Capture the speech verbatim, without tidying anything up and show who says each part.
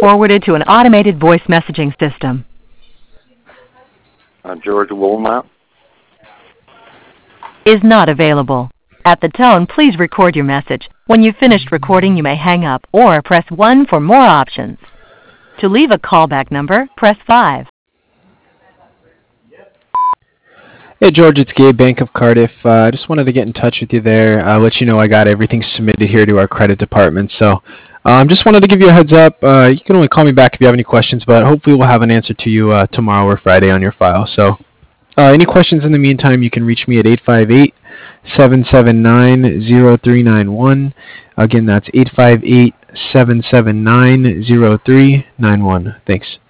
Speaker 1: forwarded to an automated voice messaging system.
Speaker 2: Uh, George Woolmount.
Speaker 1: Is not available. At the tone, please record your message. When you've finished recording, you may hang up or press one for more options. To leave a callback number, press five.
Speaker 3: Hey George, it's Gabe, Bank of Cardiff. I uh, just wanted to get in touch with you there, uh, let you know I got everything submitted here to our credit department. So um, just wanted to give you a heads up. Uh, you can only call me back if you have any questions, but hopefully we'll have an answer to you uh, tomorrow or Friday on your file. So uh, any questions in the meantime, you can reach me at eight five eight, seven seven nine, zero three nine one. Again, that's eight five eight, seven seven nine, zero three nine one. Thanks.